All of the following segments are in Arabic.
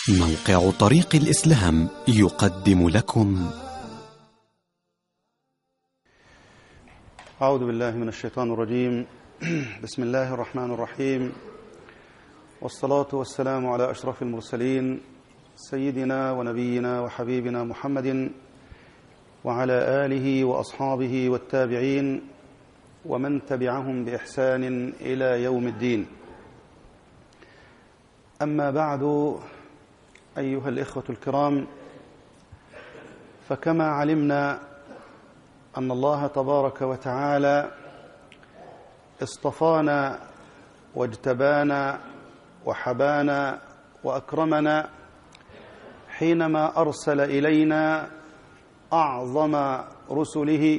موقع طريق الإسلام يقدم لكم. أعوذ بالله من الشيطان الرجيم. بسم الله الرحمن الرحيم، والصلاة والسلام على أشرف المرسلين سيدنا ونبينا وحبيبنا محمد وعلى آله وأصحابه والتابعين ومن تبعهم بإحسان إلى يوم الدين. أما بعد، أيها الإخوة الكرام، فكما علمنا أن الله تبارك وتعالى اصطفانا واجتبانا وحبانا وأكرمنا حينما أرسل إلينا أعظم رسله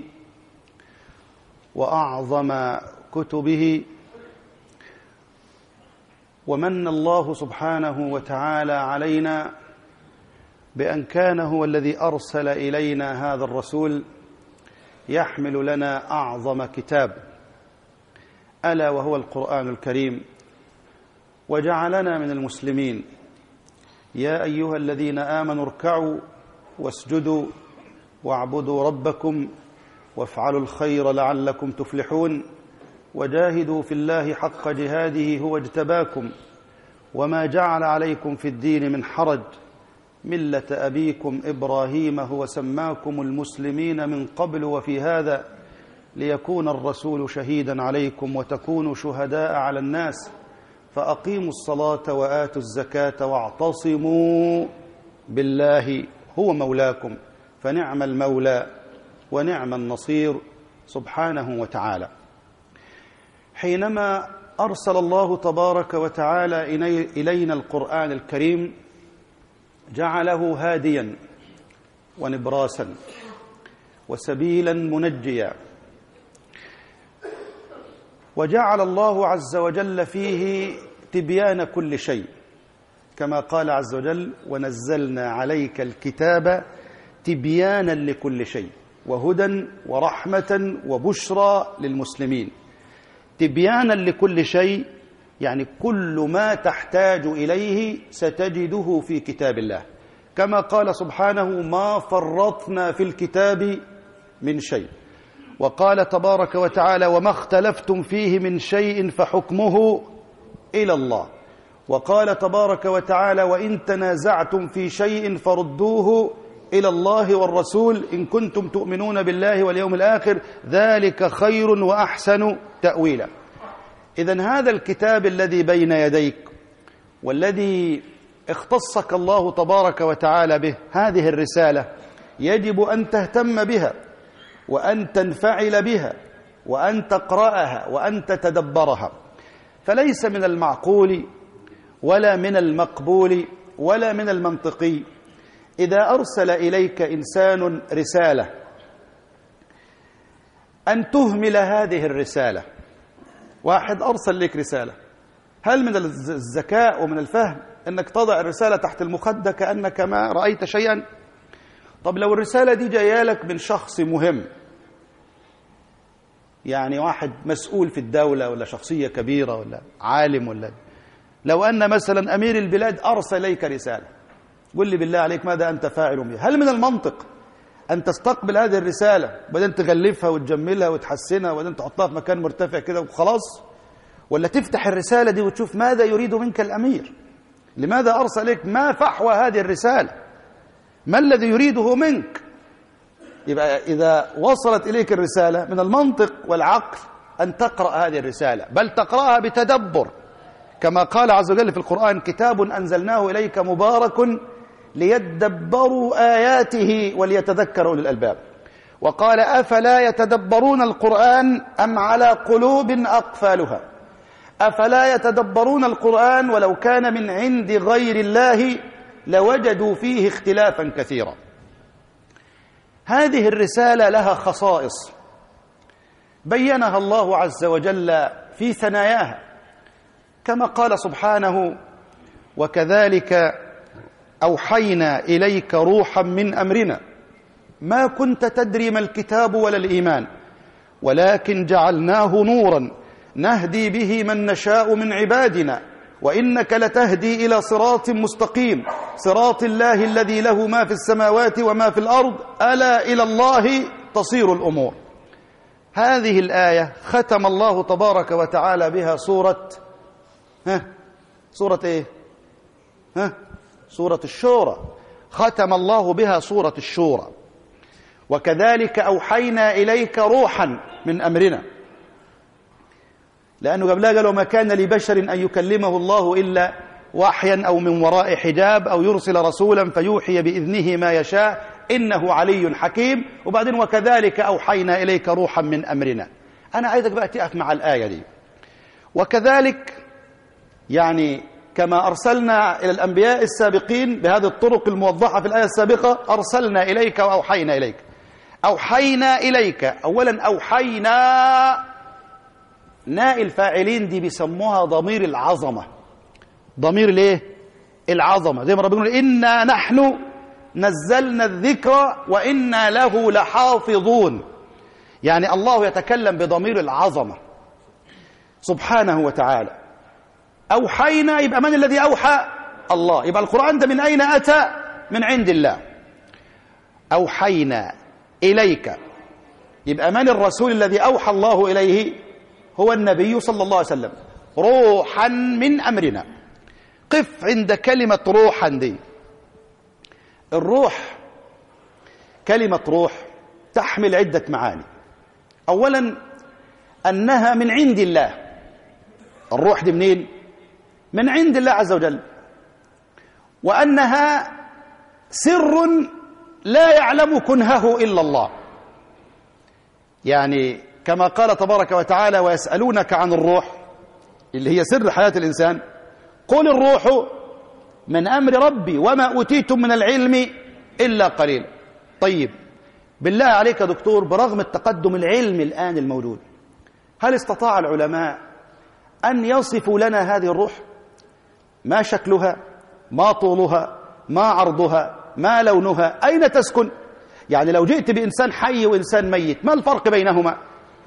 وأعظم كتبه، ومن الله سبحانه وتعالى علينا بأن كان هو الذي أرسل إلينا هذا الرسول يحمل لنا أعظم كتاب، ألا وهو القرآن الكريم، وجعلنا من المسلمين. يا أيها الذين آمنوا اركعوا واسجدوا واعبدوا ربكم وافعلوا الخير لعلكم تفلحون وجاهدوا في الله حق جهاده هو اجتباكم وما جعل عليكم في الدين من حرج ملة أبيكم إبراهيم هو سماكم المسلمين من قبل وفي هذا ليكون الرسول شهيدا عليكم وتكونوا شهداء على الناس فأقيموا الصلاة وآتوا الزكاة واعتصموا بالله هو مولاكم فنعم المولى ونعم النصير سبحانه وتعالى. حينما أرسل الله تبارك وتعالى إلينا القرآن الكريم جعله هاديا ونبراسا وسبيلا منجيا، وجعل الله عز وجل فيه تبيان كل شيء، كما قال عز وجل: ونزلنا عليك الكتاب تبيانا لكل شيء وهدى ورحمة وبشرى للمسلمين. تبيانا لكل شيء يعني كل ما تحتاج إليه ستجده في كتاب الله، كما قال سبحانه: ما فرطنا في الكتاب من شيء. وقال تبارك وتعالى: وما اختلفتم فيه من شيء فحكمه إلى الله. وقال تبارك وتعالى: وإن تنازعتم في شيء فردوه إلى الله والرسول إن كنتم تؤمنون بالله واليوم الآخر ذلك خير وأحسن تأويلا. إذن هذا الكتاب الذي بين يديك والذي اختصك الله تبارك وتعالى به، هذه الرسالة يجب أن تهتم بها وأن تنفعل بها وأن تقرأها وأن تتدبرها. فليس من المعقول ولا من المقبول ولا من المنطقي إذا أرسل إليك إنسان رسالة أن تهمل هذه الرسالة. واحد أرسل لك رسالة، هل من الذكاء ومن الفهم أنك تضع الرسالة تحت المخدة كأنك ما رأيت شيئا؟ طب لو الرسالة دي جاية لك من شخص مهم، يعني واحد مسؤول في الدولة ولا شخصية كبيرة ولا عالم، ولا لو أن مثلا أمير البلاد أرسل إليك رسالة، قل لي بالله عليك ماذا أنت فاعل بها؟ هل من المنطق أن تستقبل هذه الرسالة وبعدين تغلفها وتجملها وتحسنها وبعدين تحطها في مكان مرتفع كده وخلاص؟ ولا تفتح الرسالة دي وتشوف ماذا يريد منك الأمير؟ لماذا أرسل إليك؟ ما فحوى هذه الرسالة؟ ما الذي يريده منك؟ يبقى إذا وصلت إليك الرسالة من المنطق والعقل أن تقرأ هذه الرسالة، بل تقرأها بتدبر، كما قال عز وجل في القرآن: كتاب أنزلناه إليك مبارك ليدبروا آياته وليتذكروا أولو الألباب. وقال: أفلا يتدبرون القرآن أم على قلوب أقفالها؟ أفلا يتدبرون القرآن ولو كان من عند غير الله لوجدوا فيه اختلافا كثيرا. هذه الرسالة لها خصائص بينها الله عز وجل في ثناياها، كما قال سبحانه: وكذلك أوحينا إليك روحا من أمرنا ما كنت تدري ما الكتاب ولا الإيمان ولكن جعلناه نورا نهدي به من نشاء من عبادنا وإنك لتهدي إلى صراط مستقيم صراط الله الذي له ما في السماوات وما في الأرض ألا إلى الله تصير الأمور. هذه الآية ختم الله تبارك وتعالى بها سورة سورة إيه؟ سورة الشورى. ختم الله بها سورة الشورى. وكذلك أوحينا إليك روحا من أمرنا، لأنه قبلها قالوا ما كان لبشر أن يكلمه الله إلا وحيا أو من وراء حجاب أو يرسل رسولا فيوحي بإذنه ما يشاء إنه علي حكيم. وبعدين وكذلك أوحينا إليك روحا من أمرنا. أنا عايزك بقى تقف مع الآية دي. وكذلك يعني كما أرسلنا إلى الأنبياء السابقين بهذه الطرق الموضحة في الآية السابقة أرسلنا إليك وأوحينا إليك. أوحينا إليك، أولا أوحينا ناء الفاعلين دي بيسموها ضمير العظمة. ضمير الايه؟ العظمة. زي ما ربنا يقول إنا نحن نزلنا الذكر وإنا له لحافظون. يعني الله يتكلم بضمير العظمة سبحانه وتعالى. أوحينا يبقى من الذي أوحى؟ الله. يبقى القرآن ده من أين أتى؟ من عند الله. أوحينا إليك يبقى من الرسول الذي أوحى الله إليه؟ هو النبي صلى الله عليه وسلم. روحا من أمرنا. قف عند كلمة روحا دي. الروح كلمة روح تحمل عدة معاني. أولا أنها من عند الله. الروح دي منين؟ من عند الله عز وجل. وأنها سر لا يعلم كنهه إلا الله. يعني كما قال تبارك وتعالى ويسألونك عن الروح اللي هي سر حياة الإنسان قل الروح من أمر ربي وما أوتيتم من العلم إلا قليل. طيب بالله عليك يا دكتور، برغم التقدم العلمي الآن الموجود، هل استطاع العلماء أن يصفوا لنا هذه الروح؟ ما شكلها؟ ما طولها؟ ما عرضها؟ ما لونها؟ أين تسكن؟ يعني لو جئت بإنسان حي وإنسان ميت ما الفرق بينهما؟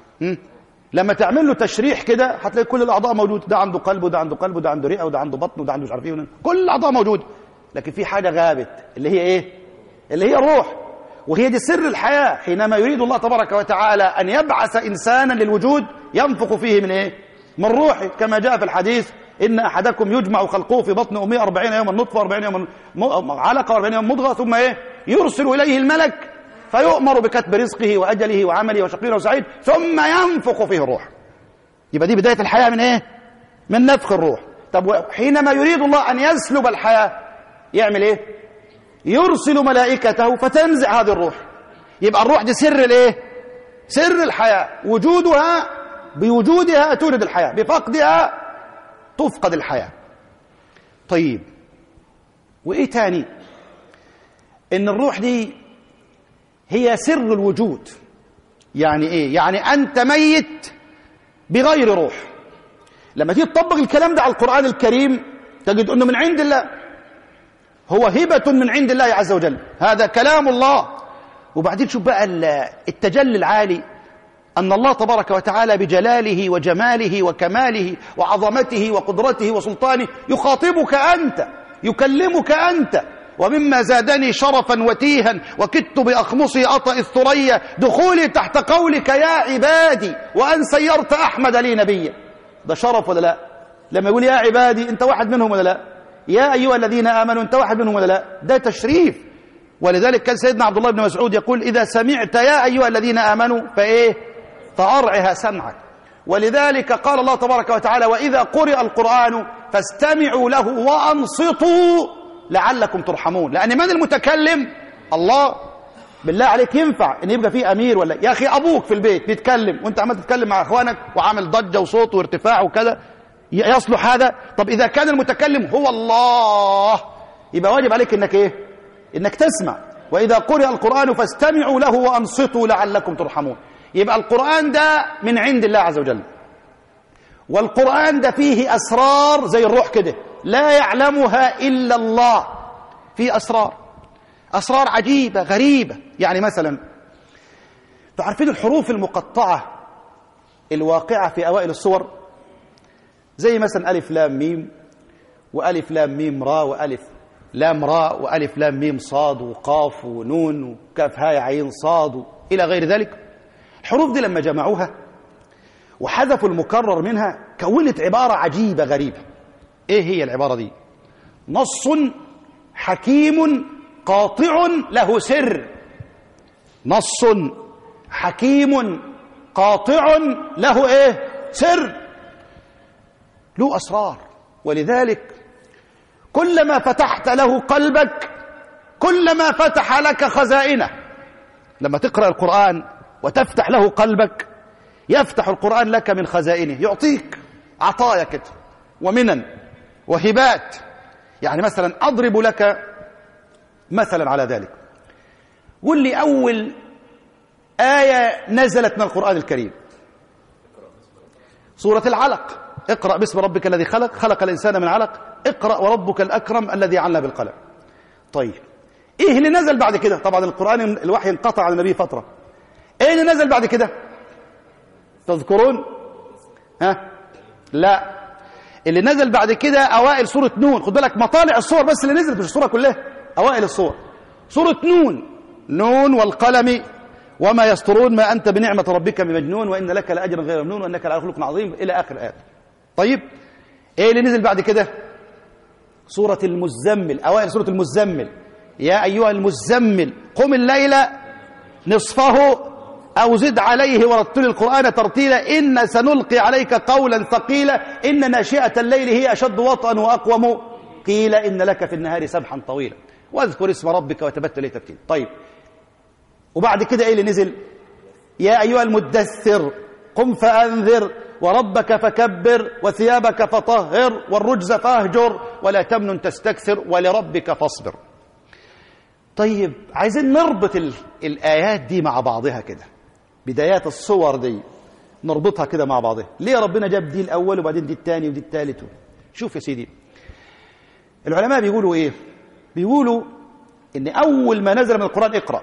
لما تعمل له تشريح كده هتلاقي كل الأعضاء موجود. ده عنده قلب وده عنده قلب وده عنده رئة وده عنده بطن وده عنده مش عارف ايه، كل الأعضاء موجود. لكن في حاجة غابت اللي هي ايه؟ اللي هي الروح. وهي دي سر الحياة. حينما يريد الله تبارك وتعالى أن يبعث إنسانا للوجود ينفخ فيه من ايه؟ من روحه، كما جاء في الحديث إن أحدكم يجمع خلقه في بطن أمه 40 يوما نطفة 40 يوما علقة 40 يوما مضغة ثم ايه؟ يرسل إليه الملك فيؤمر بكتب رزقه وأجله وعمله وشقي وسعيد ثم ينفخ فيه الروح. يبقى دي بداية الحياة من ايه؟ من نفخ الروح. طب حينما يريد الله أن يسلب الحياة يعمل ايه؟ يرسل ملائكته فتنزع هذه الروح. يبقى الروح دي سر الايه؟ سر الحياة. وجودها بوجودها تولد الحياة، بفقدها تفقد الحياة. طيب وإيه تاني؟ إن الروح دي هي سر الوجود. يعني إيه؟ يعني أنت ميت بغير روح. لما تيجي تطبق الكلام ده على القرآن الكريم تجد أنه من عند الله، هو هبة من عند الله عز وجل، هذا كلام الله. وبعدين شوف بقى التجلي العالي، أن الله تبارك وتعالى بجلاله وجماله وكماله وعظمته وقدرته وسلطانه يخاطبك أنت، يكلمك أنت. ومما زادني شرفا وتيها وكدت بأخمصي أطأ الثريا دخولي تحت قولك يا عبادي وأن سيرت أحمد لي نبيا. ده شرف ولا لا؟ لما يقول يا عبادي أنت واحد منهم ولا لا؟ يا أيها الذين آمنوا أنت واحد منهم ولا لا؟ ده تشريف. ولذلك كان سيدنا عبد الله بن مسعود يقول إذا سمعت يا أيها الذين آمنوا فإيه؟ فأرعها سمعك. ولذلك قال الله تبارك وتعالى وإذا قرئ القرآن فاستمعوا له وأنصتوا لعلكم ترحمون. لأن من المتكلم؟ الله. بالله عليك ينفع ان يبقى فيه امير ولا يا اخي ابوك في البيت بيتكلم وانت عمال تتكلم مع اخوانك وعامل ضجه وصوت وارتفاع وكذا، يصلح هذا؟ طب اذا كان المتكلم هو الله يبقى واجب عليك انك ايه؟ انك تسمع. واذا قرئ القرآن فاستمعوا له وانصتوا لعلكم ترحمون. يبقى القرآن ده من عند الله عز وجل. والقرآن ده فيه اسرار زي الروح كده لا يعلمها الا الله. فيه اسرار عجيبه غريبه. يعني مثلا تعرفين الحروف المقطعه الواقعه في اوائل السور زي مثلا الف لام ميم وألف لام ميم راء وألف لام راء وألف لام ميم صاد وقاف ونون وكاف هاء عين صاد إلى غير ذلك. الحروف دي لما جمعوها وحذفوا المكرر منها كونت عبارة عجيبة غريبة. إيه هي العبارة دي؟ نص حكيم قاطع له سر. نص حكيم قاطع له إيه؟ سر، له أسرار. ولذلك كلما فتحت له قلبك كلما فتح لك خزائنه. لما تقرأ القرآن وتفتح له قلبك يفتح القرآن لك من خزائنه، يعطيك عطايا كده ومنن وهبات. يعني مثلا أضرب لك مثلا على ذلك. قل لي أول آية نزلت من القرآن الكريم. سورة العلق، اقرأ باسم ربك الذي خلق، خلق الإنسان من علق، اقرأ وربك الأكرم الذي علم بالقلم. طيب إيه اللي نزل بعد كده؟ طبعا القرآن الوحي انقطع عن النبي فترة. إيه اللي نزل بعد كده؟ تذكرون؟ ها؟ لا، اللي نزل بعد كده أوائل سورة نون. خد بالك مطالع الصور بس اللي نزلت، مش الصورة كلها، أوائل الصور. سورة نون، نون والقلم وما يسطرون ما أنت بنعمة ربك بمجنون وإن لك لأجرا غير ممنون وإنك لعلى خلق عظيم إلى آخر الآيات. طيب إيه اللي نزل بعد كده؟ سورة المزمل، أوائل سورة المزمل. يا أيها المزمل قم الليل نصفه أو زد عليه ورتل القرآن ترتيلا إن سنلقي عليك قولا ثقيلا إن ناشئة الليل هي أشد وطئا وأقوم قيل إن لك في النهار سبحا طويلا واذكر اسم ربك وتبتل إليه تبتيلا. طيب وبعد كده إيه اللي نزل؟ يا أيها المدثر قم فأنذر وربك فكبر وثيابك فطهر والرجز فاهجر ولا تمنن تستكثر ولربك فاصبر. طيب عايزين نربط الآيات دي مع بعضها كده، بدايات الصور دي نربطها كده مع بعضها. ليه ربنا جاب دي الأول وبعدين دي الثاني ودي الثالث؟ شوف يا سيدي، العلماء بيقولوا إيه؟ بيقولوا إن أول ما نزل من القرآن اقرأ،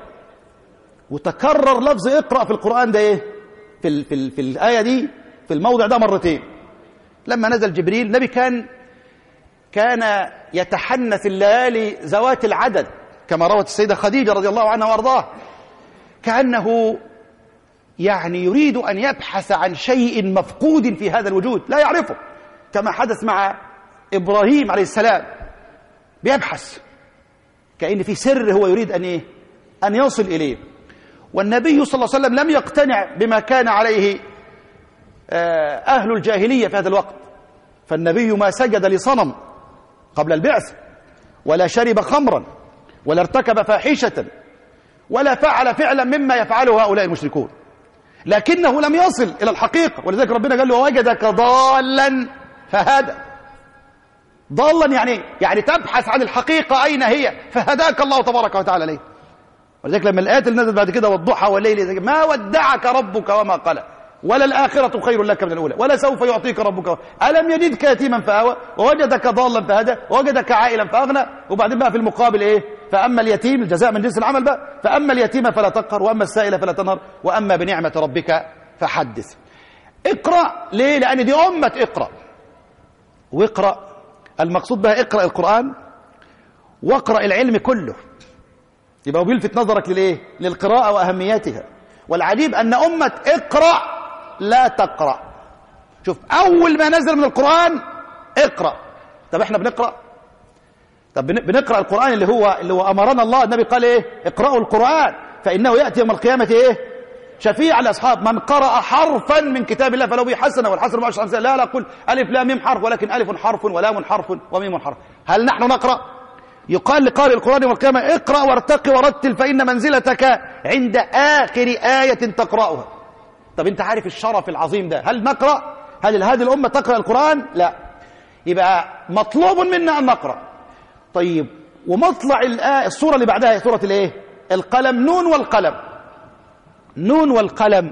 وتكرر لفظ اقرأ في القرآن ده إيه؟ في الآية دي في الموضع ده مرتين. لما نزل جبريل النبي كان يتحنث الليالي ذوات العدد كما روت السيدة خديجة رضي الله عنها وارضاها، كأنه يعني يريد أن يبحث عن شيء مفقود في هذا الوجود لا يعرفه، كما حدث مع إبراهيم عليه السلام، بيبحث كأن في سر هو يريد أن يصل إليه. والنبي صلى الله عليه وسلم لم يقتنع بما كان عليه أهل الجاهلية في هذا الوقت، فالنبي ما سجد لصنم قبل البعث ولا شرب خمرا ولا ارتكب فاحشة ولا فعل فعلا مما يفعله هؤلاء المشركون، لكنه لم يصل إلى الحقيقة. ولذلك ربنا قال له ووجدك ضالا فهدى. ضالا يعني تبحث عن الحقيقة أين هي، فهداك الله تبارك وتعالى ليه. ولذلك لما الآيات اللي نزلت بعد كده والضحى والليل ما ودعك ربك وما قلى ولا الآخرة خير لك من الأولى ولا سوف يعطيك ربك ألم يجدك يتيما فآوى ووجدك ضالا فهدى ووجدك عائلا فأغنى. وبعدين بقى في المقابل إيه؟ فأما اليتيم، الجزاء من جنس العمل بقى، فأما اليتيم فلا تقهر وأما السائل فلا تنهر وأما بنعمة ربك فحدث. اقرأ ليه؟ لأن دي أمة اقرأ. واقرأ المقصود بها اقرأ القرآن واقرأ العلم كله. يبقى بيلفت نظرك للإيه؟ للقراءة وأهميتها. والعجيب أن أمة اقرأ لا تقرأ. شوف أول ما نزل من القرآن اقرأ. طب احنا بنقرأ؟ طب بنقرأ القرآن اللي هو أمرنا الله. النبي قال ايه؟ اقرأوا القرآن فإنه يأتي يوم القيامة ايه؟ شفيع الأصحاب. من قرأ حرفا من كتاب الله فلو به حسنة والحسنة بعشر أمثالها. لا قل ألف لا ميم حرف ولكن ألف حرف ولام حرف وميم حرف. هل نحن نقرأ؟ يقال لقارئ القرآن يوم القيامة اقرأ وارتقي ورتل فإن منزلتك عند آخر آية تقرأها. طب انت عارف الشرف العظيم ده، هل نقرأ؟ هل هذه الأمة تقرأ القرآن؟ لا. يبقى مطلوب منا أن نقرأ. طيب ومطلع السورة اللي بعدها هي سورة الايه؟ القلم. نون والقلم. نون والقلم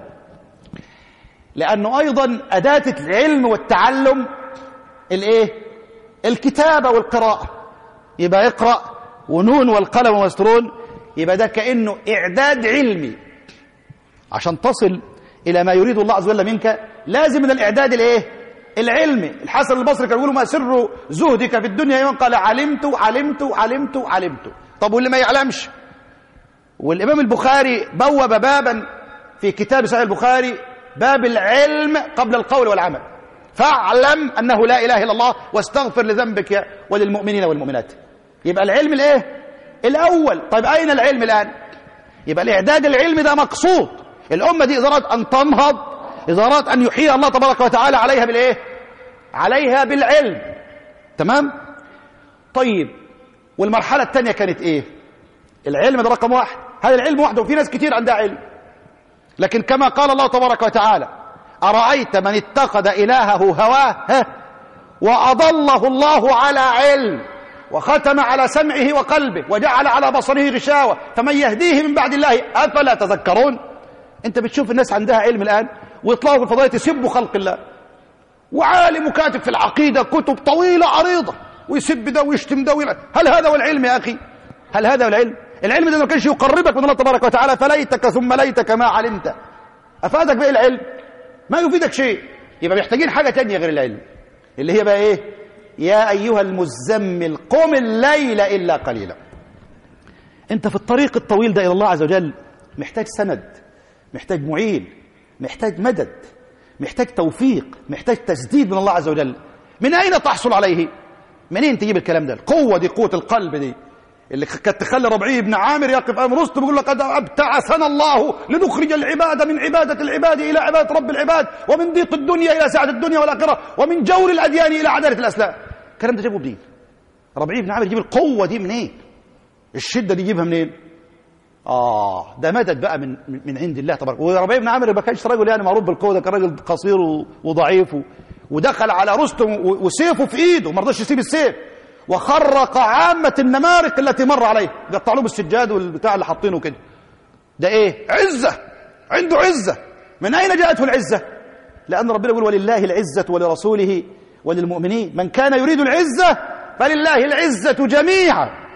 لأنه أيضا أداة العلم والتعلم الايه؟ الكتابة والقراءة. يبقى اقرأ ونون والقلم وما يسطرون، يبقى ده كأنه إعداد علمي عشان تصل إلى ما يريد الله عز وجل منك. لازم من الإعداد الايه؟ العلم. الحسن البصري كان يقول ما سر زهدك في الدنيا يوم قال علمت علمت علمت علمت. طب واللي ما يعلمش؟ والإمام البخاري بوب بابا في كتاب صحيح البخاري باب العلم قبل القول والعمل، فاعلم أنه لا إله إلا الله واستغفر لذنبك وللمؤمنين والمؤمنات. يبقى العلم الايه؟ الأول. طيب أين العلم الآن؟ يبقى الإعداد العلمي ده مقصود. الأمة دي إذا أراد أن تنهض، إذا أراد أن يحيي الله تبارك وتعالى عليها بالإيه؟ عليها بالعلم. تمام؟ طيب والمرحلة الثانية كانت إيه؟ العلم ده رقم واحد، هذا العلم وحده، وفي ناس كتير عندها علم، لكن كما قال الله تبارك وتعالى أرأيت من اتخذ إلهه هواه وأضله الله على علم وختم على سمعه وقلبه وجعل على بصره غشاوة فمن يهديه من بعد الله أفلا تذكرون. أنت بتشوف الناس عندها علم الآن ويطلعوا في الفضائيات يسبوا خلق الله، وعالم كاتب في العقيدة كتب طويلة عريضة ويسب ده ويشتم ده هل هذا هو العلم يا أخي؟ هل هذا هو العلم؟ العلم ده ما كانش يقربك من الله تبارك وتعالى، فليتك ثم ليتك ما علمت. أفادك بإيه العلم؟ ما يفيدك شيء. يبقى محتاجين حاجة تانية غير العلم، اللي هي بقى إيه؟ يا أيها المزمل قم الليل إلا قليلا. أنت في الطريق الطويل ده إلى الله عز وجل محتاج سند، محتاج معين، محتاج مدد، محتاج توفيق، محتاج تسديد من الله عز وجل. من أين تحصل عليه؟ منين تجيب الكلام ده؟ القوة دي، قوة القلب دي اللي كانت تخلي ربعي بن عامر يقف أمام رستم يقول لقد ابتعثنا الله لنخرج العباد من عبادة العباد إلى عبادة رب العباد، ومن ضيق الدنيا إلى سعة الدنيا والآخرة، ومن جور الأديان إلى عدالة الأسلام. الكلام ده جابه منين؟ ربعي بن عامر يجيب القوة دي منين؟ الشدة دي يجيبها منين؟ ده مدد بقى من عند الله تبارك. وربعي بن عامر ما كانش راجل يعني معروف بالقوة، ده كان راجل قصير وضعيف، ودخل على رستم وسيفه في ايده ما رضاش يسيب السيف، وخرق عامة النمارق التي مر عليه، قطع لهم السجاد والبتاع اللي حاطينه كده. ده ايه؟ عزة، عنده عزة. من اين جاءته العزة؟ لأن ربنا يقول ولله العزة ولرسوله وللمؤمنين، من كان يريد العزة فلله العزة جميعا.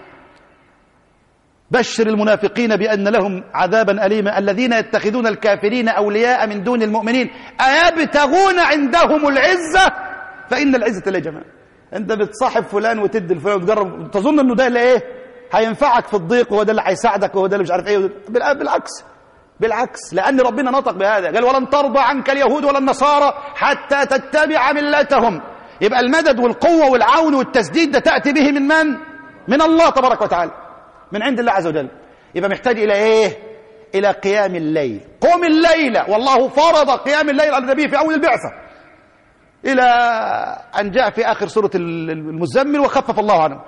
بشر المنافقين بأن لهم عذابا أليما الذين يتخذون الكافرين أولياء من دون المؤمنين أيبتغون عندهم العزة فإن العزة لله جميعا. أنت بتصاحب فلان وتدي الفلان وتجرب تظن أنه ده اللي إيه هينفعك في الضيق وهو ده اللي هيساعدك وهو ده اللي مش عارف إيه. بالعكس، لأن ربنا نطق بهذا، قال ولن ترضى عنك اليهود ولا النصارى حتى تتبع ملتهم. يبقى المدد والقوة والعون والتسديد ده تأتي به من من؟ من الله تبارك وتعالى، من عند الله عز وجل. يبقى محتاج إلى إيه؟ إلى قيام الليل. قم الليل، والله فرض قيام الليل على النبي في أول البعثة إلى أن جاء في آخر سورة المزمل وخفف الله عنه.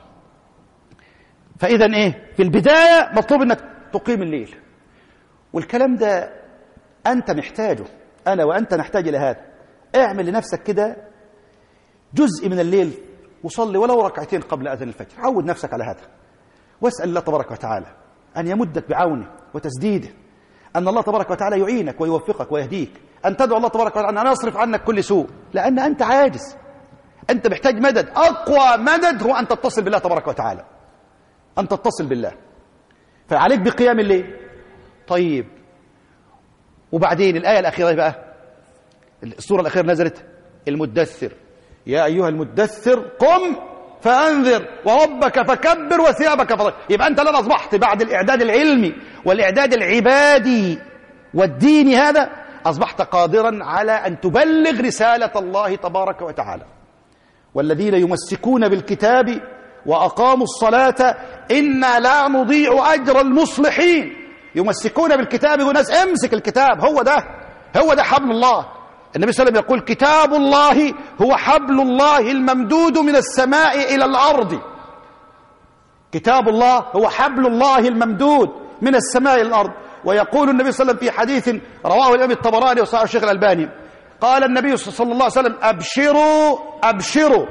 فإذا إيه؟ في البداية مطلوب أنك تقيم الليل، والكلام ده أنت محتاجه، أنا وأنت نحتاج إلى هذا. اعمل لنفسك كده جزء من الليل وصلي ولو ركعتين قبل أذان الفجر، عود نفسك على هذا، واسأل الله تبارك وتعالى أن يمدك بعونه وتسديده، أن الله تبارك وتعالى يعينك ويوفقك ويهديك، أن تدعو الله تبارك وتعالى أن يصرف عنك كل سوء، لأن أنت عاجز، أنت محتاج مدد. أقوى مدد هو أن تتصل بالله تبارك وتعالى، أن تتصل بالله، فعليك بقيام الليل. طيب وبعدين الآية الأخيرة بقى، السورة الأخيرة نزلت المدثر، يا أيها المدثر قم فأنذر وربك فكبر وثيابك فطهر. يبقى أنت الآن أصبحت بعد الإعداد العلمي والإعداد العبادي والديني هذا، أصبحت قادرا على أن تبلغ رسالة الله تبارك وتعالى. والذين يمسكون بالكتاب وأقاموا الصلاة إنا لا نضيع أجر المصلحين. يمسكون بالكتاب وناس امسك الكتاب، هو ده حبل الله. النبي صلى الله عليه وسلم يقول كتاب الله هو حبل الله الممدود من السماء إلى الأرض. كتاب الله هو حبل الله الممدود من السماء إلى الأرض. ويقول النبي صلى الله عليه وسلم في حديث رواه الإمام الطبراني وصححه الشيخ الألباني، قال النبي صلى الله عليه وسلم أبشروا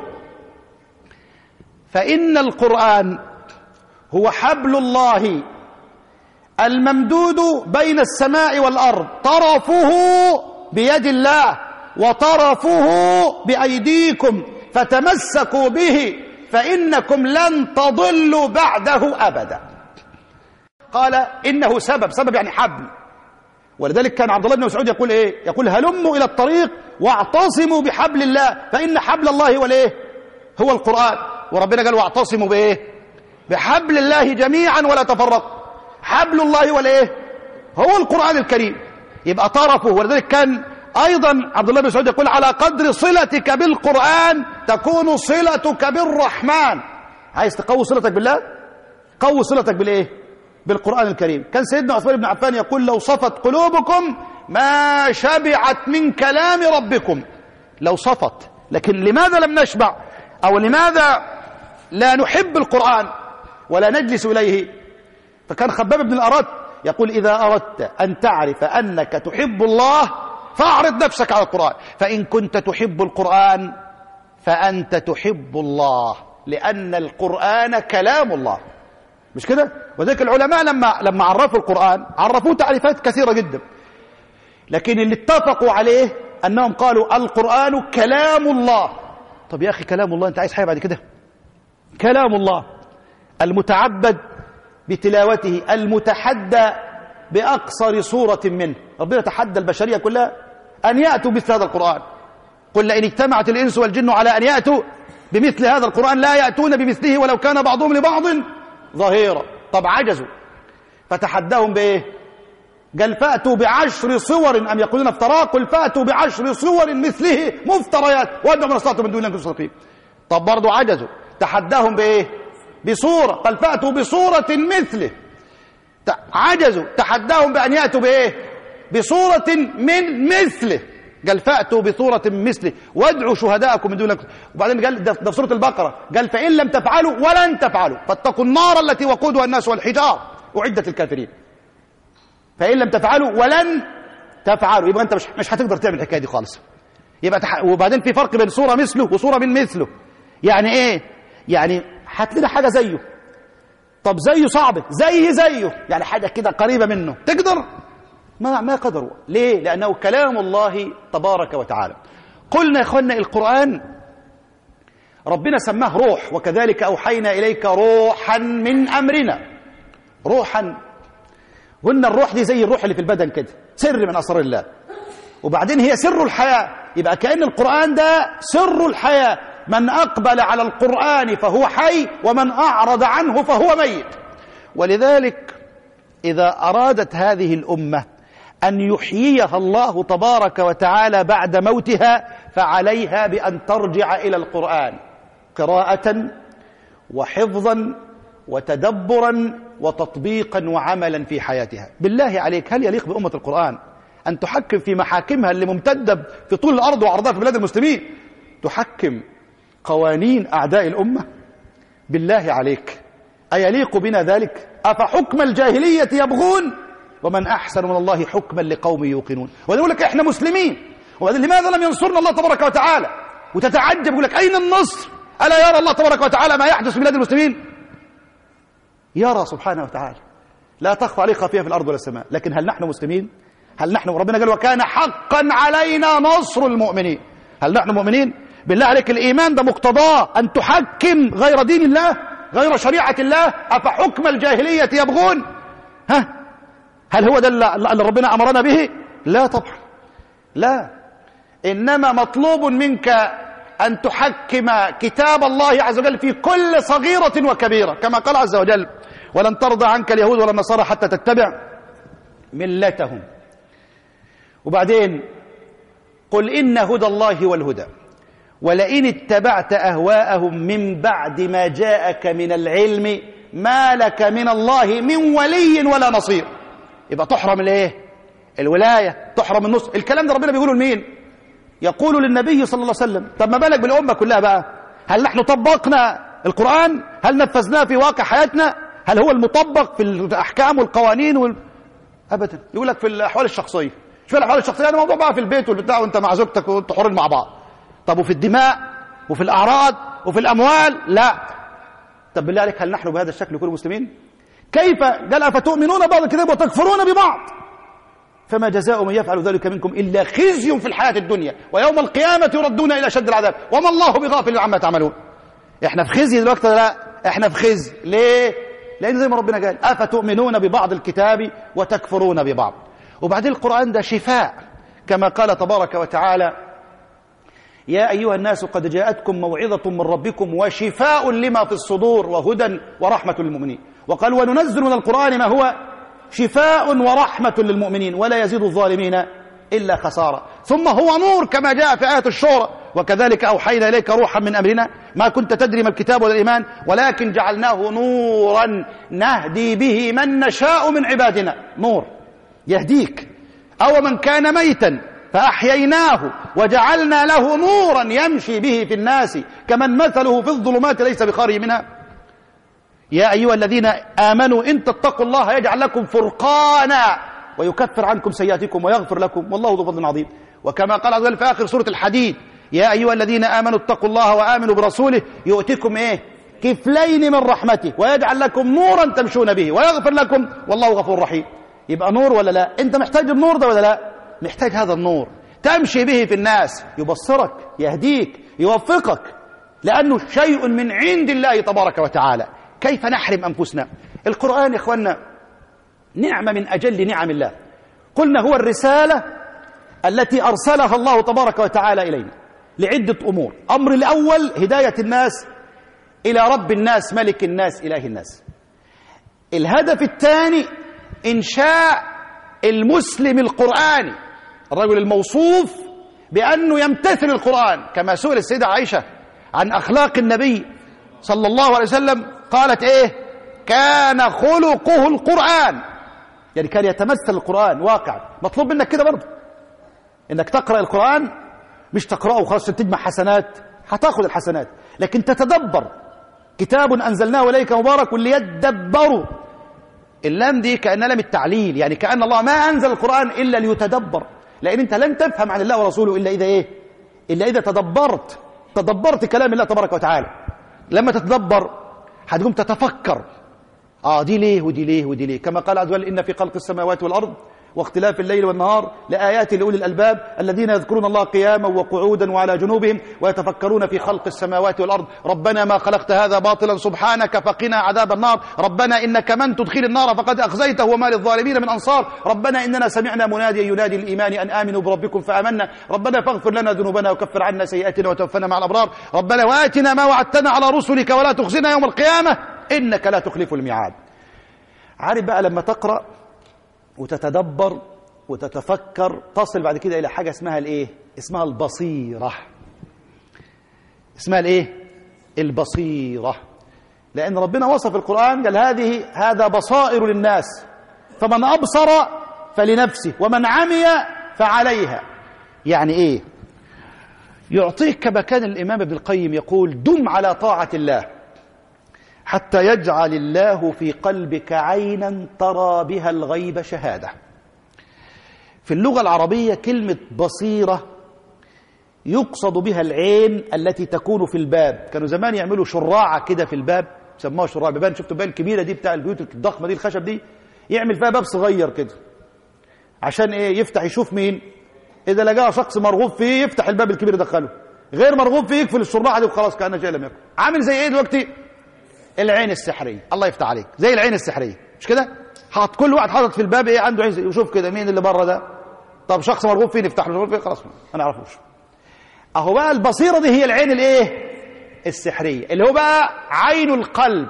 فإن القرآن هو حبل الله الممدود بين السماء والأرض، طرفه بيد الله وطرفه بأيديكم فتمسكوا به فإنكم لن تضلوا بعده أبدا. قال إنه سبب يعني حبل، ولذلك كان عبد الله بن مسعود يقول ايه؟ يقول هلموا الى الطريق واعتصموا بحبل الله فان حبل الله هو الايه؟ هو القرآن. وربنا قال واعتصموا بايه؟ بحبل الله جميعا ولا تفرقوا. حبل الله هو الايه؟ هو القرآن الكريم. يبقى طرفه. ولذلك كان ايضا عبد الله بن مسعود يقول على قدر صلتك بالقرآن تكون صلتك بالرحمن. عايز تقوي صلتك بالله؟ قوي صلتك بالايه؟ بالقرآن الكريم. كان سيدنا عثمان بن عفان يقول لو صفت قلوبكم ما شبعت من كلام ربكم. لو صفت. لكن لماذا لم نشبع؟ أو لماذا لا نحب القرآن ولا نجلس إليه؟ فكان خباب بن الأرت يقول إذا أردت أن تعرف أنك تحب الله فاعرض نفسك على القرآن، فإن كنت تحب القرآن فأنت تحب الله، لأن القرآن كلام الله. مش كده؟ وذلك العلماء لما عرفوا القرآن عرفوه تعريفات كثيرة جدا، لكن اللي اتفقوا عليه أنهم قالوا القرآن كلام الله. طب يا أخي كلام الله أنت عايز حاجة بعد كده؟ كلام الله المتعبد بتلاوته، المتحدى بأقصر صورة منه. ربنا تحدى البشرية كلها أن يأتوا مثل هذا القرآن. قل إن اجتمعت الإنس والجن على أن يأتوا بمثل هذا القرآن لا يأتون بمثله ولو كان بعضهم لبعض ظهيرا. طب عجزوا فتحداهم بإيه؟ قال فأتوا بعشر صور أم يقولون افتراه قل فأتوا بعشر صور مثله مفتريات وادعوا من استطعتم من دون الله إن كنتم صادقين. طب برضو عجزوا تحداهم بإيه؟ بصورة. قال فأتوا بصورة مثله. عجزوا تحداهم بأن يأتوا بإيه؟ بصورة من مثله. قال فأتوا بصورة مثله وادعوا شهداءكم من دون الله. وبعدين قال ده سورة البقرة قال فإن لم تفعلوا ولن تفعلوا فاتقوا النار التي وقودها الناس والحجار أعدت الكافرين. فإن لم تفعلوا ولن تفعلوا يبقى أنت مش هتقدر تعمل الحكاية دي خالص. يبقى وبعدين في فرق بين صورة مثله وصورة من مثله. يعني إيه؟ يعني هات لنا حاجة زيه. طب زيه صعب زيه يعني حاجة كده قريبة منه تقدر؟ ما قدروا. ليه؟ لأنه كلام الله تبارك وتعالى. قلنا يا إخوانا القرآن ربنا سماه روح وكذلك أوحينا إليك روحا من أمرنا. روحا قلنا الروح دي زي الروح اللي في البدن كده سر من أسرار الله، وبعدين هي سر الحياة. يبقى كأن القرآن ده سر الحياة. من أقبل على القرآن فهو حي ومن أعرض عنه فهو ميت. ولذلك إذا أرادت هذه الأمة أن يحييها الله تبارك وتعالى بعد موتها فعليها بأن ترجع إلى القرآن قراءة وحفظا وتدبرا وتطبيقا وعملا في حياتها. بالله عليك هل يليق بأمة القرآن أن تحكم في محاكمها اللي ممتدة في طول الأرض وعرضها في بلاد المسلمين تحكم قوانين أعداء الأمة؟ بالله عليك أيليق بنا ذلك؟ أفحكم الجاهلية يبغون ومن أحسن من الله حكما لقوم يوقنون. ويقول لك إحنا مسلمين وبعدين لماذا لم ينصرنا الله تبارك وتعالى؟ وتتعجب يقول لك أين النصر؟ ألا يرى الله تبارك وتعالى ما يحدث في بلاد المسلمين؟ يرى سبحانه وتعالى لا تخفى عليه خافية في الأرض ولا السماء. لكن هل نحن مسلمين؟ هل نحن ربنا قال وكان حقا علينا نصر المؤمنين. هل نحن مؤمنين؟ بالله عليك الإيمان ده مقتضاه أن تحكم غير دين الله غير شريعة الله. أفحكم الجاهلية يبغون؟ هل هو ده اللي ربنا أمرنا به؟ لا طبعا لا. إنما مطلوب منك أن تحكم كتاب الله عز وجل في كل صغيرة وكبيرة كما قال عز وجل ولن ترضى عنك اليهود ولا النصارى حتى تتبع ملتهم. وبعدين قل إن هدى الله هو الهدى ولئن اتبعت أهواءهم من بعد ما جاءك من العلم ما لك من الله من ولي ولا نصير. يبقى تحرم الايه؟ الولاية، تحرم النصر. الكلام ده ربنا بيقوله لمين؟ يقول للنبي صلى الله عليه وسلم. طب ما بالك بالأمة كلها بقى؟ هل نحن طبقنا القرآن؟ هل نفذناه في واقع حياتنا؟ هل هو المطبق في الأحكام والقوانين أبدا. يقول لك في الأحوال الشخصية. شو الأحوال الشخصية؟ هذا موضوع بقى في البيت والبتاع وأنت مع زوجتك وأنتوا حرين مع بعض. طب وفي الدماء وفي الأعراض وفي الأموال؟ لا. طب بالله عليك هل نحن بهذا الشكل كل مسلمين؟ كيف؟ قال أفتؤمنون بعض الكتاب وتكفرون ببعض فما جزاء من يفعل ذلك منكم إلا خزي في الحياة الدنيا ويوم القيامة يردون إلى أشد العذاب وما الله بغافل عما تعملون. إحنا في خزي دلوقتي؟ لا إحنا في خزي. ليه؟ لأن زي ما ربنا قال أفتؤمنون ببعض الكتاب وتكفرون ببعض. وبعدين القرآن ده شفاء، كما قال تبارك وتعالى: يا أيها الناس قد جاءتكم موعظة من ربكم وشفاء لما في الصدور وهدى ورحمة للمؤمنين. وقال: وننزل من القرآن ما هو شفاء ورحمة للمؤمنين ولا يزيد الظالمين إلا خسارة. ثم هو نور كما جاء في آية الشورى: وكذلك أوحينا إليك روحا من أمرنا ما كنت تدري ما الكتاب ولا الإيمان ولكن جعلناه نورا نهدي به من نشاء من عبادنا. نور يهديك. أو من كان ميتا فأحييناه وجعلنا له نورا يمشي به في الناس كمن مثله في الظلمات ليس بخارج منها. يا أيها الذين آمنوا إن تتقوا الله يجعل لكم فرقانا ويكفر عنكم سيئاتكم ويغفر لكم والله ذو فضل عظيم. وكما قال عز وجل في آخر سورة الحديد: يا أيها الذين آمنوا اتقوا الله وآمنوا برسوله يؤتكم كفلين من رحمته ويجعل لكم نورا تمشون به ويغفر لكم والله غفور رحيم. يبقى نور ولا لا؟ أنت محتاج النور ده ولا لا؟ محتاج هذا النور تمشي به في الناس، يبصرك، يهديك، يوفقك، لأنه شيء من عند الله تبارك وتعالى. كيف نحرم أنفسنا؟ القرآن يا إخوانا نعمة من أجل نعم الله. قلنا هو الرسالة التي أرسلها الله تبارك وتعالى إلينا لعدة أمور. أمر الأول هداية الناس إلى رب الناس ملك الناس إله الناس. الهدف الثاني إنشاء المسلم القرآني، الرجل الموصوف بأنه يمتثل القرآن. كما سئل السيدة عائشة عن أخلاق النبي صلى الله عليه وسلم قالت كان خلقه القرآن، يعني كان يتمثل القرآن واقع. مطلوب منك كده برضه انك تقرأ القرآن، مش تقرأه وخلاص عشان تجمع حسنات، هتاخد الحسنات، لكن تتدبر. كتاب أنزلناه إليك مبارك ليدبروا. اللام دي كأنها لام التعليل، يعني كأن الله ما أنزل القرآن إلا ليتدبر، لأن أنت لن تفهم عن الله ورسوله إلا إذا إلا إذا تدبرت كلام الله تبارك وتعالى. لما تتدبر هتقوم تتفكر دي ليه ودي ليه ودي ليه. كما قال عز وجل: إن في خلق السماوات والأرض واختلاف الليل والنهار لآيات لأولي الألباب الذين يذكرون الله قياما وقعودا وعلى جنوبهم ويتفكرون في خلق السماوات والأرض ربنا ما خلقت هذا باطلا سبحانك فقنا عذاب النار ربنا إنك من تدخل النار فقد أخزيته وما للظالمين من أنصار ربنا إننا سمعنا مناديا ينادي الإيمان أن آمنوا بربكم فآمنا ربنا فاغفر لنا ذنوبنا وكفر عنا سيئاتنا وتوفنا مع الأبرار ربنا وآتنا ما وعدتنا على رسلك ولا تخزنا يوم القيامة إنك لا تخلف الميعاد. عارف بقى لما تقرأ وتتدبر وتتفكر تصل بعد كده إلى حاجة اسمها اسمها البصيرة. اسمها البصيرة، لأن ربنا وصف القرآن قال هذا بصائر للناس فمن أبصر فلنفسه ومن عمي فعليها. يعني يعطيك كما كان الإمام ابن القيم يقول: دم على طاعة الله حتى يجعل الله في قلبك عينا ترى بها الغيب شهادة. في اللغة العربية كلمة بصيرة يقصد بها العين التي تكون في الباب. كانوا زمان يعملوا شراعة كده في الباب، سموها شراعة بيبان. شفتوا الباب الكبيرة دي بتاع البيوت الضخمة دي الخشب دي، يعمل فيها باب صغير كده عشان يفتح يشوف مين. إذا لقاه شخص مرغوب فيه يفتح الباب الكبير يدخله، غير مرغوب فيه يقفل الشراعة دي وخلاص كأنه شيء لم يكن. عامل زي دلوقتي العين السحرية، الله يفتح عليك، زي العين السحرية مش كده؟ كل واحد حاطط في الباب عنده عين يشوف كده مين اللي بره ده. طب شخص مرغوب فيه نفتح له، مرغوب فيه خلاص ما نعرفوش. اهو بقى البصيرة دي هي العين السحرية، اللي هو بقى عين القلب،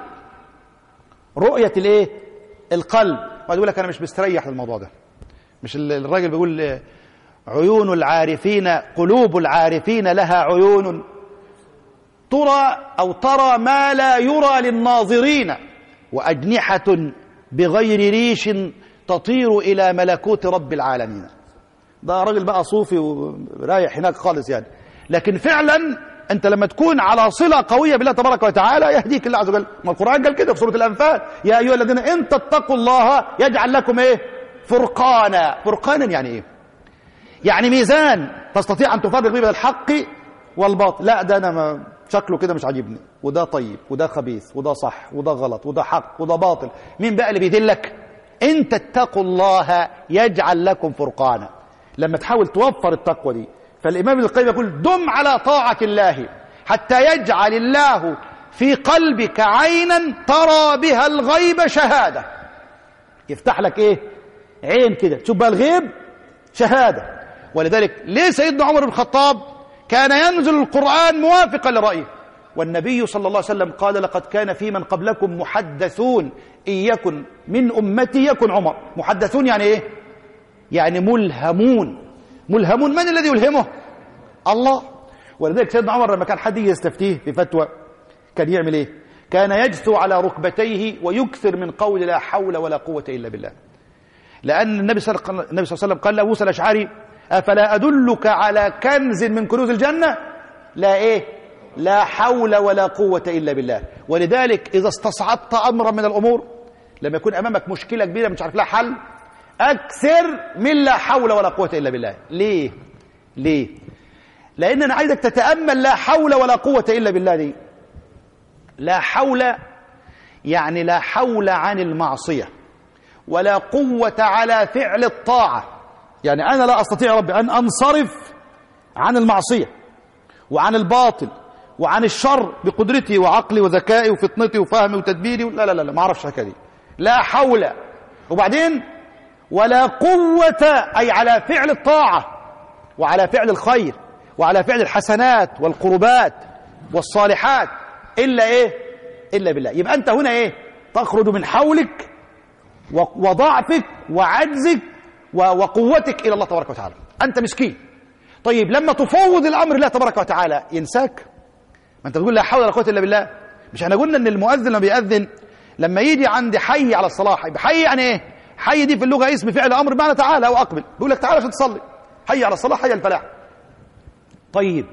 رؤية القلب. وقال يقول لك انا مش مستريح للموضوع ده. مش الراجل بيقول عيون العارفين قلوب العارفين لها عيون ترى ما لا يرى للناظرين وأجنحة بغير ريش تطير إلى ملكوت رب العالمين. ده راجل بقى صوفي ورايح هناك خالص يعني. لكن فعلا أنت لما تكون على صلة قوية بالله تبارك وتعالى يهديك الله عز وجل. ما القرآن قال كده في سورة الأنفال: يا أيها الذين إن تتقوا الله يجعل لكم فرقانا. يعني يعني ميزان تستطيع أن تفرق بين الحق والباطل. لا ده أنا شكله كده مش عاجبني، وده طيب وده خبيث وده صح وده غلط وده حق وده باطل. مين بقى اللي بيدلك؟ إن تتقوا الله يجعل لكم فرقانا. لما تحاول توفر التقوى دي، فالإمام ابن القيم يقول: دم على طاعة الله حتى يجعل الله في قلبك عينا ترى بها الغيب شهادة. يفتح لك عين كده تشوف بقى الغيب شهادة. ولذلك ليه سيدنا عمر بن الخطاب كان ينزل القرآن موافقا لرأيه، والنبي صلى الله عليه وسلم قال لقد كان في من قبلكم محدثون إن يكن من أمتي يكن عمر. محدثون يعني إيه؟ يعني ملهمون. ملهمون، من الذي يلهمه؟ الله. ولذلك سيدنا عمر لما كان حد يستفتيه في فتوى كان يعمل إيه؟ كان يجثو على ركبتيه ويكثر من قول لا حول ولا قوة إلا بالله، لأن النبي صلى الله عليه وسلم قال لأبو موسى الأشعري أفلا أدلك على كنز من كنوز الجنة؟ لا إيه؟ لا حول ولا قوة إلا بالله. ولذلك إذا استصعدت أمرا من الأمور، لما يكون أمامك مشكلة كبيرة مش عارف لها حل، أكثر من لا حول ولا قوة إلا بالله. ليه؟ ليه؟ لأن أنا عايزك تتأمل لا حول ولا قوة إلا بالله دي. لا حول يعني لا حول عن المعصية، ولا قوة على فعل الطاعة. يعني أنا لا أستطيع ربي أن أنصرف عن المعصية وعن الباطل وعن الشر بقدرتي وعقلي وذكائي وفطنتي وفهمي وتدبيري. لا لا لا، ما أعرفش هكذا. لا حول. وبعدين ولا قوة، أي على فعل الطاعة وعلى فعل الخير وعلى فعل الحسنات والقربات والصالحات إلا إيه؟ إلا بالله. يبقى أنت هنا إيه؟ تخرج من حولك وضعفك وعجزك وقوتك إلى الله تبارك وتعالى. أنت مسكين. طيب لما تفوض الأمر لله تبارك وتعالى ينساك؟ ما أنت تقول لا حول ولا قوة إلا بالله. مش احنا قلنا إن المؤذن لما بيأذن لما يجي عند حي على الصلاة، حي يعني إيه؟ حي دي في اللغة اسم فعل أمر بمعنى تعالى أو أقبل. بيقول لك تعالى عشان تصلي. حي على الصلاة، حي الفلاح. طيب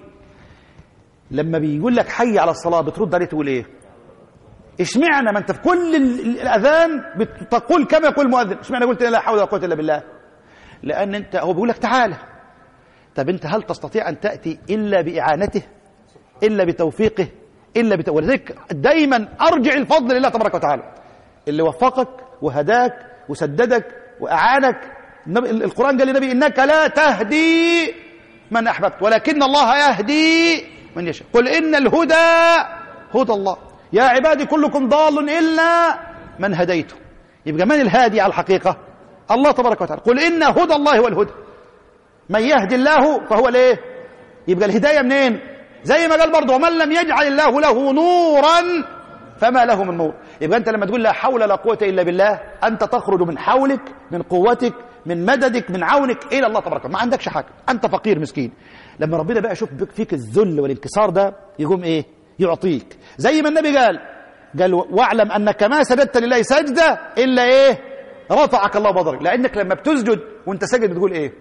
لما بيقول لك حي على الصلاة بترد عليه تقول إيه؟ اشمعنى ما أنت في كل الأذان بتقول كما يقول المؤذن، اشمعنى قلت لا حول ولا قوة إلا بالله؟ لأن أنت هو بيقول لك تعالى. طب أنت هل تستطيع أن تأتي إلا بإعانته، إلا بتوفيقه، ولذلك دايما أرجع الفضل لله تبارك وتعالى اللي وفقك وهداك وسددك وأعانك. القرآن قال للنبي إنك لا تهدي من أحببت ولكن الله يهدي من يشاء. قل إن الهدى هدى الله يا عبادي كلكم ضال إلا من هديته. يبقى من الهادي على الحقيقة؟ الله تبارك وتعالى. قل إن هدى الله هو الهدى، من يهدي الله فهو الايه؟ يبقى الهداية منين؟ زي ما قال برضه ومن لم يجعل الله له نورا فما له من نور. يبقى أنت لما تقول لا حول ولا قوة إلا بالله أنت تخرج من حولك، من قوتك، من مددك، من عونك إلى الله تبارك وتعالى. ما عندكش حاجة، أنت فقير مسكين. لما ربنا بقى يشوف فيك الذل والانكسار ده يقوم إيه؟ يعطيك. زي ما النبي قال واعلم أنك ما سجدت لله سجدة إلا إيه؟ رفعك الله بضرك. لأنك لما بتسجد وأنت سجد بتقول إيه؟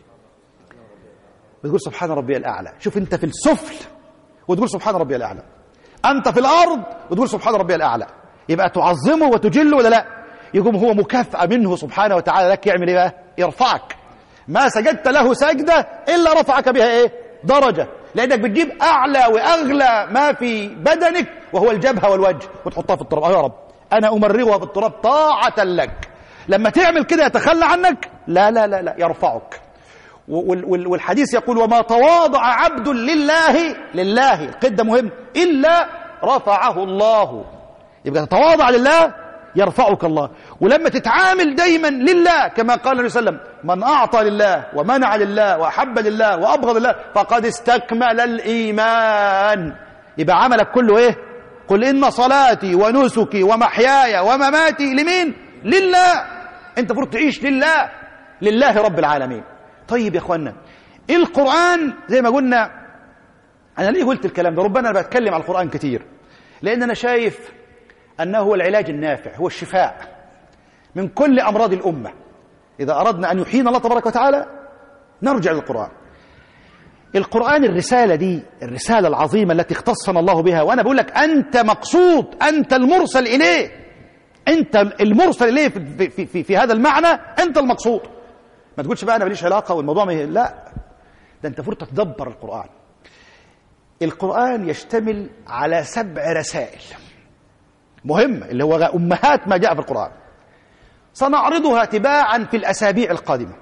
بتقول سبحان ربي الأعلى. شوف أنت في السفل وتقول سبحان ربي الأعلى، أنت في الأرض وتقول سبحان ربي الأعلى. يبقى تعظمه وتجله ولا لا؟ يقوم هو مكافأة منه سبحانه وتعالى لك. يعمل إيه بقى؟ يرفعك. ما سجدت له سجدة إلا رفعك بها إيه؟ درجة. لأنك بتجيب أعلى وأغلى ما في بدنك وهو الجبهة والوجه وتحطها في التراب. يا رب أنا أمرغها في التراب طاعة لك. لما تعمل كده يتخلى عنك؟ لا لا لا لا، يرفعك. والحديث يقول وما تواضع عبد لله القد مهم إلا رفعه الله. يبقى تتواضع لله يرفعك الله. ولما تتعامل دايما لله كما قال النبي صلى الله عليه وسلم من أعطى لله ومنع لله وأحب لله وأبغض لله فقد استكمل الإيمان. يبقى عملك كله إيه؟ قل إن صلاتي ونسكي ومحياي ومماتي لمين؟ لله. أنت فرض تعيش لله رب العالمين. طيب يا أخوانا القرآن زي ما قلنا، أنا ليه قلت الكلام ده؟ ربنا أنا بتكلم على القرآن كتير لأن أنا شايف أنه هو العلاج النافع، هو الشفاء من كل أمراض الأمة. إذا أردنا أن يحيينا الله تبارك وتعالى نرجع للقرآن. القرآن الرسالة دي الرسالة العظيمة التي اختصنا الله بها، وأنا بقول لك أنت مقصود، أنت المرسل إليه، أنت المرسل إليه في هذا المعنى، أنت المقصود. ما تقولش بقى أنا ماليش علاقة والموضوع لا، ده أنت فرصة تدبر القرآن. القرآن يشتمل على 7 رسائل مهمة اللي هو أمهات ما جاء في القرآن، سنعرضها تباعا في الأسابيع القادمة.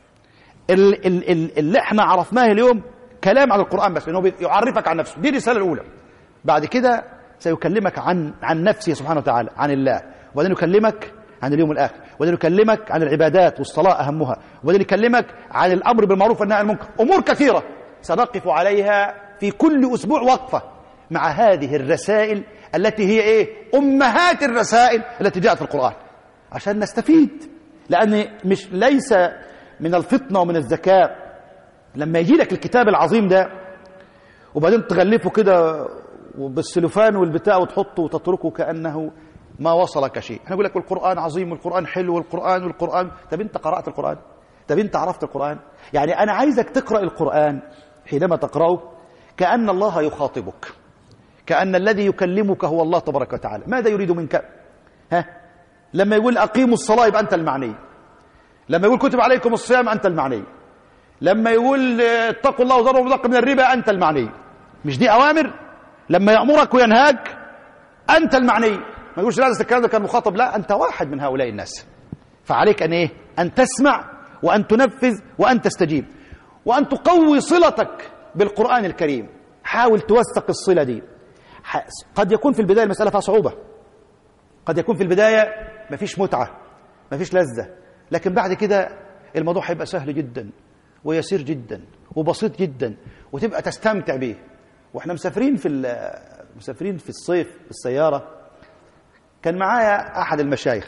اللي احنا عرفناه اليوم كلام عن القرآن بس، لأنه يعرفك عن نفسه، دي الرسالة الأولى. بعد كده سيكلمك عن نفسه سبحانه وتعالى، عن الله، وبعدين يكلمك عن اليوم الآخر، وده يكلمك عن العبادات والصلاة أهمها، وده يكلمك عن الأمر بالمعروف والنهي عن المنكر. أمور كثيرة سنقف عليها في كل أسبوع وقفة مع هذه الرسائل التي هي إيه؟ أمهات الرسائل التي جاءت في القرآن، عشان نستفيد. لأن ليس من الفطنة ومن الذكاء لما يجي لك الكتاب العظيم ده وبعدين تغلفه كده بالسلوفان والبتاع وتحطه وتتركه كأنه ما وصلك شيء. احنا نقول لك القرآن عظيم والقرآن حلو والقرآن. طب انت قرأت القرآن؟ طب انت عرفت القرآن؟ يعني انا عايزك تقرأ القرآن حينما تقرأه كأن الله يخاطبك، كأن الذي يكلمك هو الله تبارك وتعالى. ماذا يريد منك؟ لما يقول أقيموا الصلاة يبقى أنت المعني، لما يقول كتب عليكم الصيام أنت المعني، لما يقول اتقوا الله وذروا ما بقي من الربا أنت المعني. مش دي أوامر؟ لما يأمرك وينهاك أنت المعني. ما يقولش لا الكلام ده كان مخاطب، لا، أنت واحد من هؤلاء الناس. فعليك أن إيه؟ أن تسمع وأن تنفذ وأن تستجيب وأن تقوي صلتك بالقرآن الكريم. حاول توثق الصلة دي. قد يكون في البداية المسألة فيها صعوبة، قد يكون في البداية مفيش متعة، مفيش لذة، لكن بعد كده الموضوع هيبقى سهل جدا ويسير جدا وبسيط جدا وتبقى تستمتع به. واحنا مسافرين في الصيف بالسيارة، كان معايا أحد المشايخ،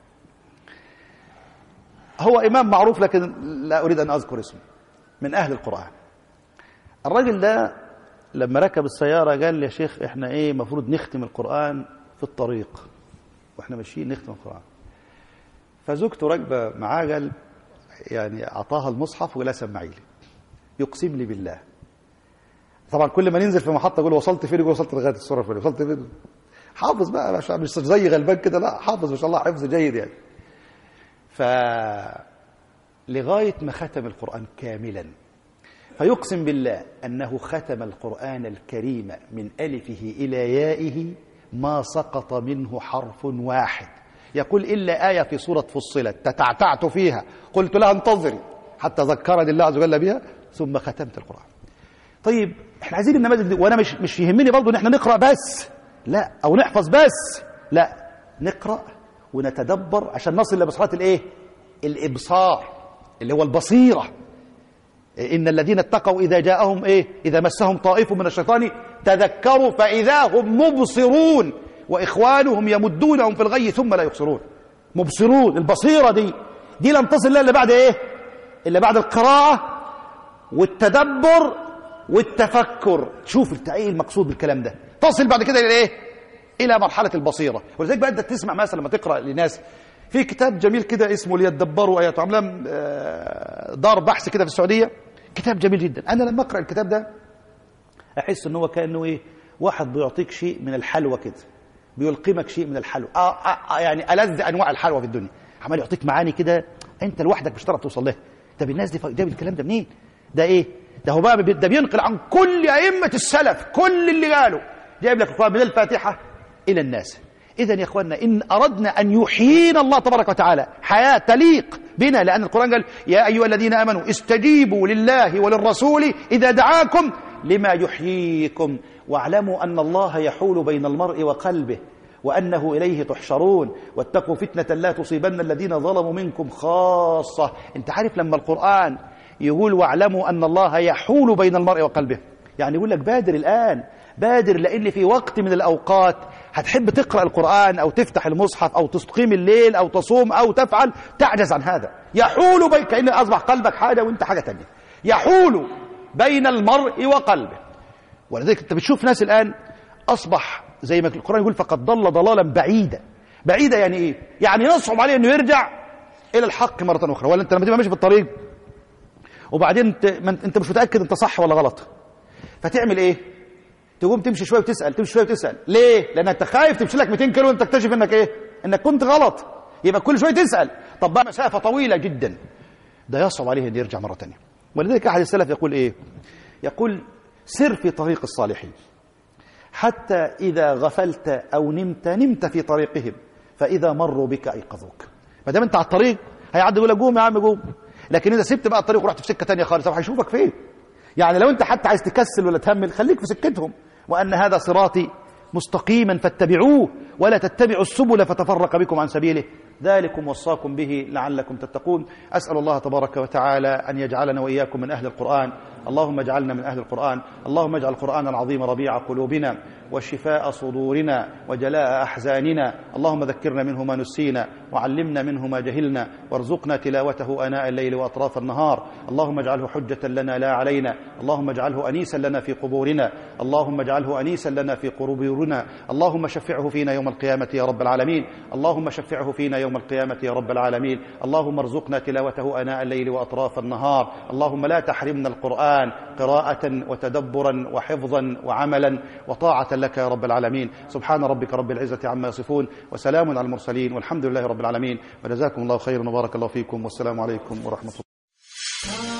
هو إمام معروف لكن لا أريد أن أذكر اسمه، من أهل القرآن. الراجل ده لما ركب السيارة قال لي يا شيخ احنا ايه مفروض نختم القرآن في الطريق واحنا ماشيين نختم القرآن. فزوجته راكبة معاه، قال يعني أعطاها المصحف ولا سمعي لي، يقسم لي بالله. طبعا كل ما ننزل في محطة يقول وصلت فين، يقول وصلت لغاية السورة فين، وصلت فين. حافظ بقى، مش زي غلبان كده، لا حافظ ما شاء الله، حفظ جيد يعني. لغاية ما ختم القرآن كاملا. فيقسم بالله أنه ختم القرآن الكريم من ألفه إلى يائه ما سقط منه حرف واحد. يقول إلا آية في سورة فصلت تتعتعت فيها قلت لها انتظري حتى ذكرني الله عز وجل بها ثم ختمت القرآن. طيب احنا عايزين النماذج دي، وانا مش يهمني برضه ان احنا نقرأ بس، لا، او نحفظ بس، لا، نقرأ ونتدبر عشان نصل لمرحلة الايه؟ الإبصار، اللي هو البصيرة. إن الذين اتقوا إذا جاءهم إيه؟ إذا مسهم طائف من الشيطان تذكروا فإذا هم مبصرون وإخوانهم يمدونهم في الغي ثم لا يبصرون. مبصرون، البصيرة دي لم تصل إلا بعد إيه؟ إلا بعد القراءة والتدبر والتفكر. شوف إيه المقصود بالكلام ده، تصل بعد كده إلى إيه؟ إلى مرحلة البصيرة. ولذلك بقى أنت تسمع مثلا لما تقرأ لناس في كتاب جميل كده اسمه ليتدبروا آياته، عاملاه دار بحث كده في السعودية، كتاب جميل جدا. أنا لما أقرأ الكتاب ده أحس إن هو كأنه إيه؟ واحد بيعطيك شيء من الحلوى كده، بيلقمك شيء من الحلوى، يعني ألذ أنواع الحلوى في الدنيا، عمال يعطيك معاني كده أنت لوحدك مش هتعرف توصل لها. طب الناس دي جاب الكلام ده منين؟ ده إيه؟ ده هو بقى ده بينقل عن كل أئمة السلف، كل اللي قالوا، جايب لك القرآن من الفاتحة إلى الناس. إذن يا إخواننا إن أردنا أن يحيينا الله تبارك وتعالى حياة تليق بنا، لأن القرآن قال يا أيها الذين آمنوا استجيبوا لله وللرسول إذا دعاكم لما يحييكم واعلموا أن الله يحول بين المرء وقلبه وأنه إليه تحشرون واتقوا فتنة لا تصيبن الذين ظلموا منكم خاصة. أنت عارف لما القرآن يقول واعلموا أن الله يحول بين المرء وقلبه، يعني يقول لك بادر الآن، بادر، لأن في وقت من الأوقات هتحب تقرأ القرآن أو تفتح المصحف أو تقيم الليل أو تصوم أو تفعل، تعجز عن هذا. يحول بين، كأن أصبح قلبك حاجة وانت حاجة تانية، يحول بين المرء وقلبه. ولذلك انت بتشوف ناس الآن أصبح زي ما القرآن يقول فقد ضل ضلالا بعيدا. بعيدا يعني إيه؟ يعني يصعب عليه أنه يرجع إلى الحق مرة أخرى. ولا أنت لما تبقى ماشي في الطريق وبعدين انت مش متأكد انت صح ولا غلط، فتعمل ايه؟ تقوم تمشي شويه وتسال، تمشي شويه وتسال. ليه؟ لان انت خايف تمشي لك 200 كيلو وانت تكتشف انك ايه؟ انك كنت غلط. يبقى كل شويه تسال. طب بقى مسافه طويله جدا، ده يصعب عليه ان يرجع مره ثانيه. ولذلك احد السلف يقول ايه؟ يقول سر في طريق الصالحين حتى اذا غفلت او نمت في طريقهم فاذا مروا بك ايقظوك. ما دام انت على الطريق هيعدي يقول لك قوم يا عم قوم، لكن اذا سبت بقى الطريق ورحت في سكه ثانيه خالص طب هيشوفك فين؟ يعني لو انت حتى عايز تكسل ولا تهمل خليك في سكتهم، وان هذا صراطي مستقيما فاتبعوه ولا تتبعوا السبل فتفرق بكم عن سبيله ذلكم وصاكم به لعلكم تتقون. أسأل الله تبارك وتعالى أن يجعلنا وإياكم من أهل القرآن. اللهم اجعلنا من أهل القرآن. اللهم اجعل القرآن العظيم ربيع قلوبنا وشفاء صدورنا وجلاء أحزاننا. اللهم ذكرنا منه ما نسينا وعلمنا منه ما جهلنا وارزقنا تلاوته آناء الليل وأطراف النهار. اللهم اجعله حجة لنا لا علينا. اللهم اجعله أنيسا لنا في قبورنا. اللهم اجعله أنيسا لنا في قبورنا. اللهم شفعه فينا يوم القيامة يا رب العالمين. اللهم شفعه فينا يوم القيامة يا رب العالمين. اللهم ارزقنا تلاوته آناء الليل وأطراف النهار. اللهم لا تحرمنا القرآن قراءة وتدبرا وحفظا وعملا وطاعة لك يا رب العالمين. سبحان ربك رب العزة عما يصفون وسلام على المرسلين والحمد لله رب العالمين. وجزاكم الله خيرا وبارك الله فيكم والسلام عليكم ورحمة الله.